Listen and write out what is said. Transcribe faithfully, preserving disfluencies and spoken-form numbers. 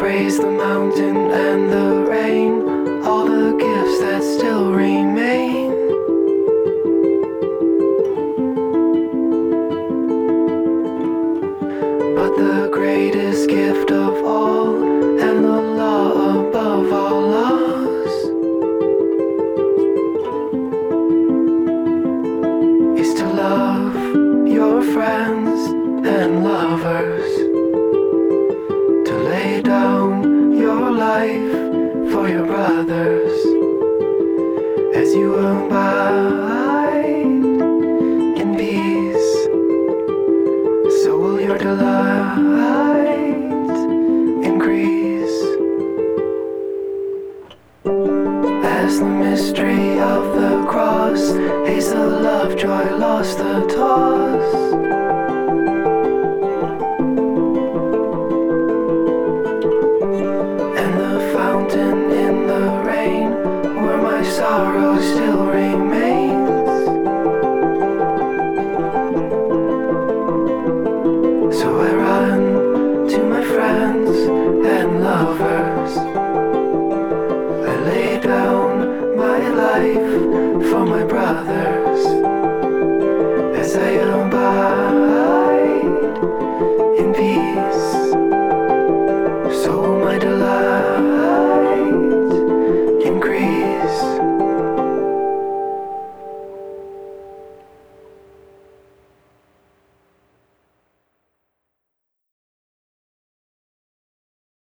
praise the mountain and the rain, all the gifts that still remain. But the greatest gift of all, and the law above all laws, is to love your friends and lovers, to lay down your life for your brothers. As you abide in peace, so will your delight increase. As the mystery of the cross, haste the love, joy lost the toss. And the fountain in the rain, where my sorrow still remains. So I run to my friends and lovers. I lay down my life for my brothers. As I abide in peace.